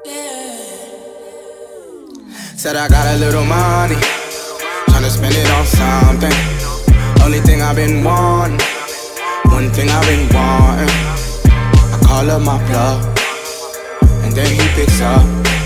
Said I got a little money, tryna spend it on something. Only thing I've been wanting, one thing I've been wanting. I call up my plug, and then he picks up.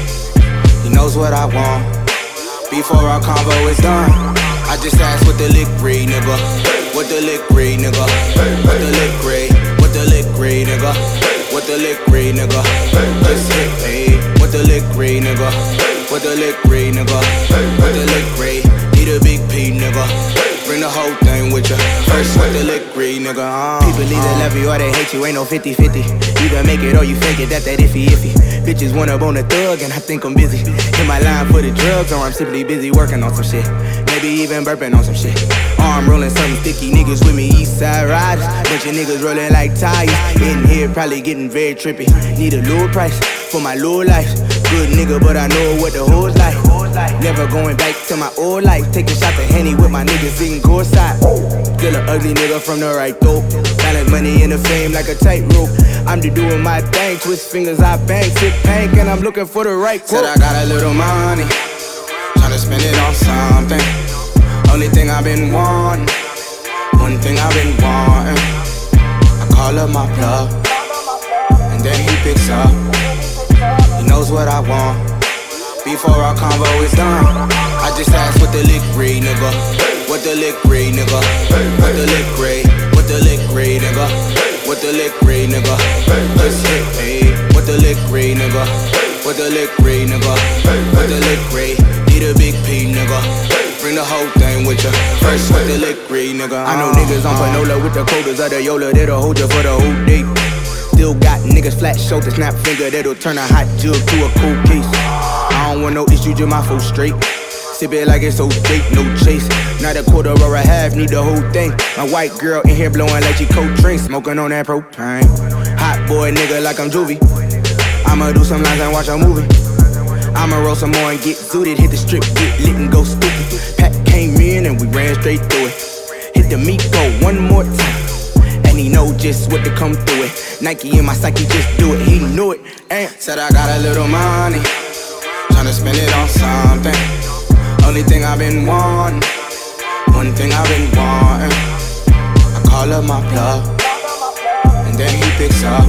He knows what I want, before our convo is done. I just asked what the lick read, nigga. What the lick read, nigga. What the lick read, what the lick read, nigga. What the lick read, nigga. Just hit me. What the lick read, nigga. What the lick read, nigga. What the lick read. Need a big P, nigga. Bring the whole thing with ya. First, what the lick read, nigga. People either love you or they hate you, ain't no 50-50. Either make it or you fake it, that iffy. Bitches wanna bone a thug and I think I'm busy. Hit my line for the drugs or I'm simply busy working on some shit. Maybe even burping on some shit. Arm rolling something sticky, niggas with me, east side riders. Bunch of niggas rolling like tires. In here probably getting very trippy. Need a low price for my low life. Good nigga, but I know what the hoes like. Never going back to my old life. Taking shots of Henny with my niggas sitting courtside. Still an ugly nigga from the right though. Balance money in the fame like a tightrope. I'm just doing my thing, twist fingers, I bang, sip pank, and I'm looking for the right quote. Said I got a little money, tryna spend it on something. Only thing I've been wanting, one thing I've been wanting. I call up my plug, and then he picks up. He knows what I want, before our convo is done. I just asked what the lick read, nigga. What the lick read, nigga. What the lick read, what the lick read, nigga. What the lick read, nigga. Just hit me. What the lick read, nigga. What the lick read, nigga. What the lick read. Need a big P, nigga. Bring the whole thing with ya. First, what the lick read, nigga. I know niggas on Panola with the quotas of the Yola that'll hold you for the whole day. Still got niggas flat shoulder, snap finger that'll turn a hot jug to a cold case. I don't want no issue, just my full straight. Sip it like it's so date, no chase. Not a quarter or a half, need the whole thing. My white girl in here blowing like she Coltrane, smoking on that propane. Hot boy nigga like I'm Juvie. I'ma do some lines and watch a movie. I'ma roll some more and get zooted. Hit the strip, get lit and go stupid. Pat came in and we ran straight through it. Hit the meat go one more time, and he know just what to come through it. Nike in my psyche, just do it, he knew it. Said I got a little money, tryna spend it on something. Only thing I've been wanting, one thing I've been wanting. I call up my plug, and then he picks up.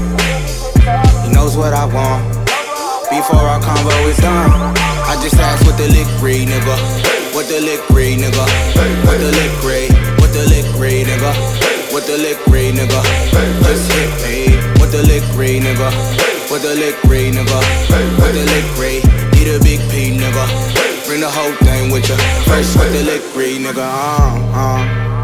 He knows what I want, before our convo is done. I just asked what the lick read, nigga. What the lick read, nigga. What the lick read, what the lick read, nigga. What the lick read, nigga. Just hit me. What the lick read, nigga. What the lick read, nigga. What the lick read. Need a big P, nigga. Bring the whole thing with ya. First, what the lick read, nigga.